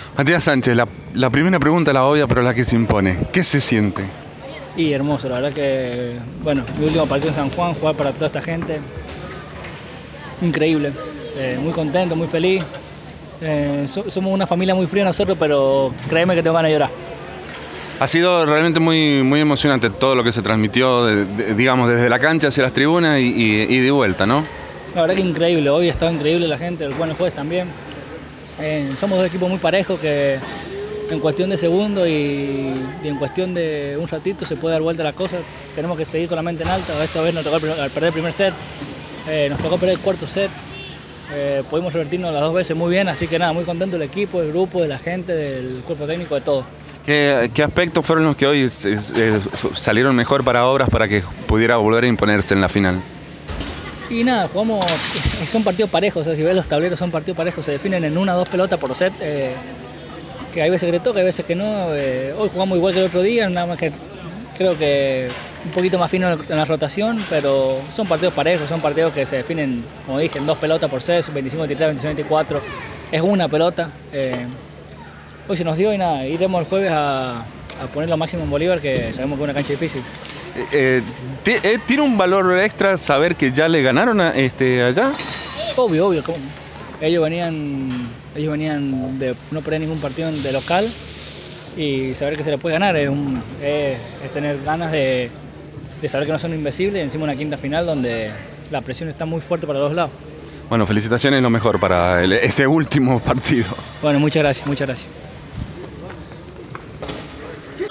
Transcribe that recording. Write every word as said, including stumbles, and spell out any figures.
Matías Sánchez, la, la primera pregunta, la obvia, pero la que se impone. ¿Qué se siente? Y hermoso, la verdad que, bueno, mi último partido en San Juan, jugar para toda esta gente, increíble, eh, muy contento, muy feliz. Eh, so, somos una familia muy fría nosotros, pero créeme que tengo ganas de llorar. Ha sido realmente muy, muy emocionante todo lo que se transmitió, de, de, digamos, desde la cancha hacia las tribunas y, y, y de vuelta, ¿no? La verdad que increíble, hoy ha estado increíble la gente, el buen juez también. Eh, somos dos equipos muy parejos que en cuestión de segundos y, y en cuestión de un ratito se puede dar vuelta la cosa. Tenemos que seguir con la mente en alta. Esta vez nos tocó al perder el primer set, eh, nos tocó perder el cuarto set. Eh, pudimos revertirnos las dos veces muy bien, así que nada, muy contento del equipo, del grupo, de la gente, del cuerpo técnico, de todo. ¿Qué, qué aspectos fueron los que hoy eh, eh, salieron mejor para Obras para que pudiera volver a imponerse en la final? Y nada, jugamos, son partidos parejos, o sea, si ves los tableros son partidos parejos, se definen en una o dos pelotas por set, eh, que hay veces que le toca, hay veces que no. Eh, hoy jugamos igual que el otro día, nada más que creo que un poquito más fino en la rotación, pero son partidos parejos, son partidos que se definen, como dije, en dos pelotas por set, veinticinco veintitrés, veintiséis veinticuatro, es una pelota. Eh, hoy se nos dio y nada, iremos el jueves a, a poner lo máximo en Bolívar, que sabemos que es una cancha difícil. Eh, eh, ¿Tiene un valor extra saber que ya le ganaron a, este, allá? Obvio, obvio. Ellos venían, ellos venían de no perder ningún partido de local y saber que se les puede ganar es, un, es, es tener ganas de, de saber que no son invencibles, y encima una quinta final donde la presión está muy fuerte para los lados. Bueno, felicitaciones, lo mejor para el, este último partido. Bueno, muchas gracias, muchas gracias.